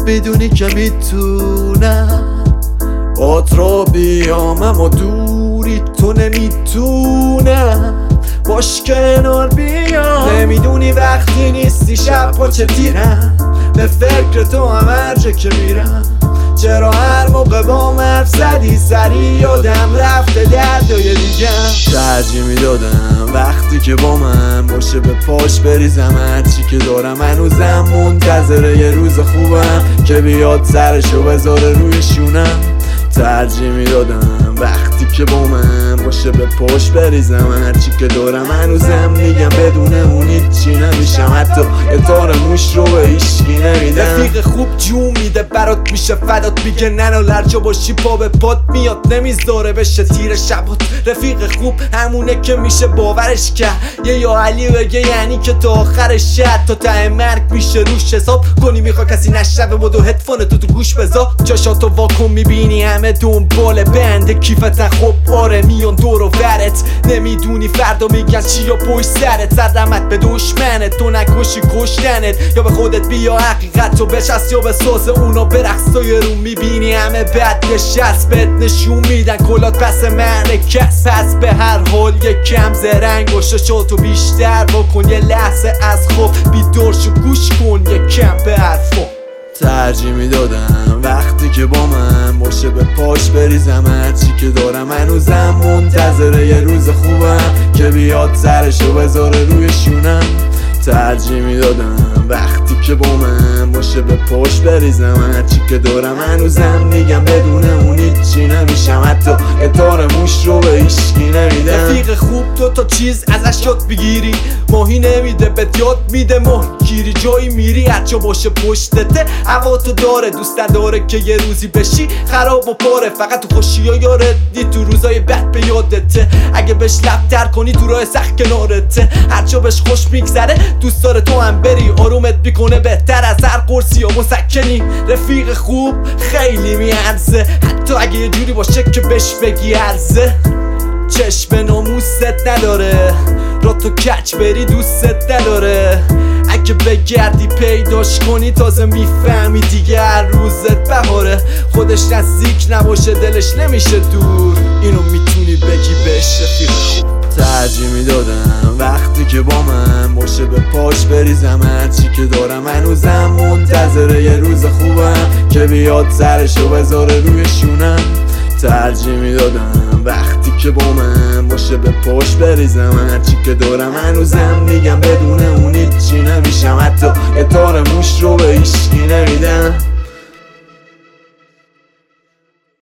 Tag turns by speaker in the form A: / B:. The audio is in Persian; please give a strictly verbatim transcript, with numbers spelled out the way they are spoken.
A: بدونی که میتونم بات رو بیام، اما دوری تو نمیتونم باش کنار بیام. نمیدونی وقتی نیستی شب پا چه تیرم، به فکر تو هم هر جا که میرم. چرا هر موقع با مرف زدی سری یادم رفته دردای دیگم. ترجیح میدادم وقتی که با من باشه به پاش بریزم، هرچی که دارم هنوزم منتظره یه روز خوبم که بیاد سرشو بذاره روی شونم. ترجیح میدادم وقتی که با من باشه به پاش بریزم، هرچی که دارم هنوزم میگم بدون اون هیچی نمیشم، حتی یه تار موش رو به هیچکی نمیدم. رفیق خوب جون میده برات میشه فدات، میگه ننو لرجا باشی پا به پات میاد نمیذاره بشه تیر شبات. رفیق خوب همونه که میشه باورش کرد، یه یا علی بگه یعنی که تا آخرش شد، تا ته مرگ میشه روش حساب کنی. میخوای کسی نشنوه بدو هدفون تو تو گوش بذار، چشاتو واکن میبینی همه دنبال بنده کیفتن. خب آره میان دور و برت، نمیدونی فردا میگن چی یا پشت سرت. سردمت به دشمنت تو نکشی کشتنت، یا به خودت بیا حقیقت تو بچست یا به ساز اونا برقص. و یه رو میبینی همه بد نشست بهت نشون میدن کلات پس مرکز. پس به هر حال یک کم زرنگ باشه شاتو بیشتر بکن، یه لحظه از خواب بیدار شو گوش کن یک کم به حرفا. ترجیح میدادم وقتی که با من باشه به پاش بریزم، هرچی که دارم هنوزم منتظره یه روز خوبم که بیاد سرشو بذاره روی شونم. ترجیح میدادم وقتی که با من باشه به پاش بریزم، هرچی که دارم هنوزم میگم بدون اون هیچی نمیشم، حتی یه تار موش رو به هیچکی نمیدم. رفیق خوب دو تا چیز ازش یاد بگیری، ماهی نمیده بهت یاد میده ماهی گیری. جایی میری هرچا باشه پشتته هوا تو داره، دوست نداره که یه روزی بشی خراب و پاره. فقط تو خوشی ها یارتی تو روزای بد به یادته، اگه بهش لب تر کنی تو راه سخت کنارته. هرچا بهش خوش میگذره دوست داره تو هم بری، آرومت میکنه بهتر از هر قرصی یا مسکنی. رفیق خوب خیلی میارزه، حتی اگه یه جوری باشه که بهش بگی ارزه. چشم ناموست نداره را تو کچ بری دوستت نداره، اگه بگردی پیداش کنی تازه میفهمی دیگه هر روزت بهاره. خودش نزدیک نباشه دلش نمیشه دور، اینو میتونی بگی بهش رفیق خوب. ترجیح میدادم وقتی که با من باشه به پاش بریزم، هرچی که دارم هنوزم منتظره یه روز خوبم که بیاد سرشو بذاره روی شونم. ترجیح میدادم وقتی که با من باشه به پاش بریزم، هرچی که دارم هنوزم میگم بدون اون هیچی نمیشم، حتی یه تار موش رو به هیچکی نمیدم.